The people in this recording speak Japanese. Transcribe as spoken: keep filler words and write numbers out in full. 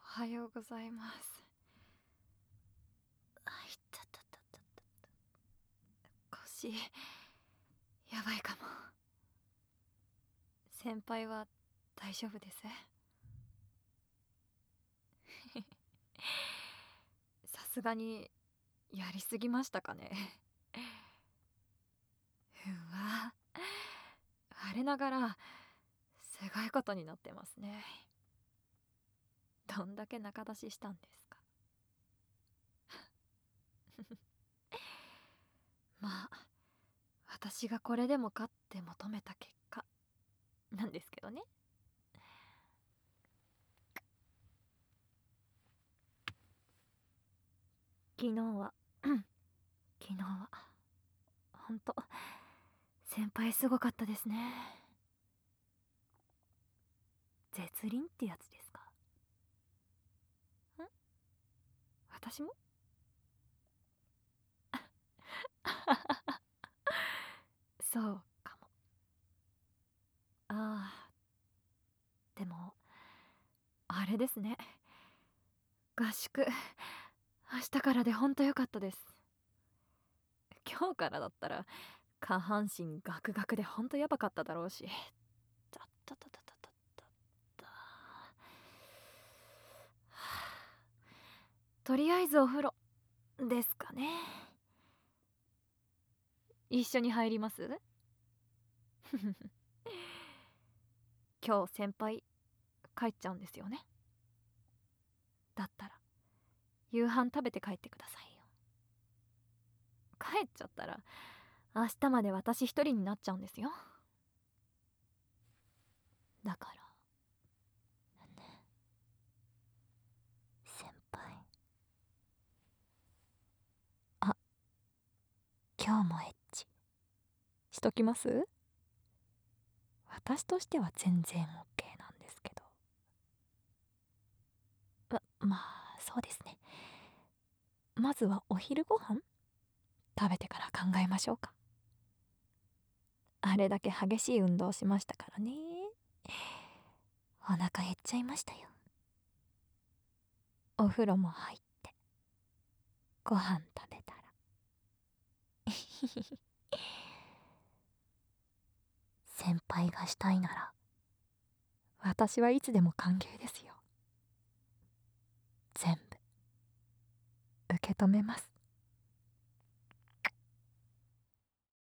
はようございます。あ、いたたたたたた。腰、やばいかも。先輩は大丈夫です？さすがにやりすぎましたかね。うわ、我ながらすごいことになってますね。どんだけ仲出ししたんですか。まあ私がこれでもかって求めた結果なんですけどね。昨日は昨日はほんと先輩すごかったですね。絶倫ってやつですか？ん？私も？そうかも。ああ、でもあれですね、合宿明日からでほんと良かったです。今日からだったら下半身ガクガクでほんとやばかっただろうし。たったたたたたたた。とりあえずお風呂ですかね。一緒に入ります？今日先輩帰っちゃうんですよね。だったら夕飯食べて帰ってくださいよ。帰っちゃったら明日まで私一人になっちゃうんですよ。だからね、先輩。あ、今日もエッチしときます？私としては全然 オーケー なんですけど。ままあそうですね。まずはお昼ご飯食べてから考えましょうか。あれだけ激しい運動しましたからね。お腹減っちゃいましたよ。お風呂も入ってご飯食べたら先輩がしたいなら私はいつでも歓迎ですよ。全部受け止めます。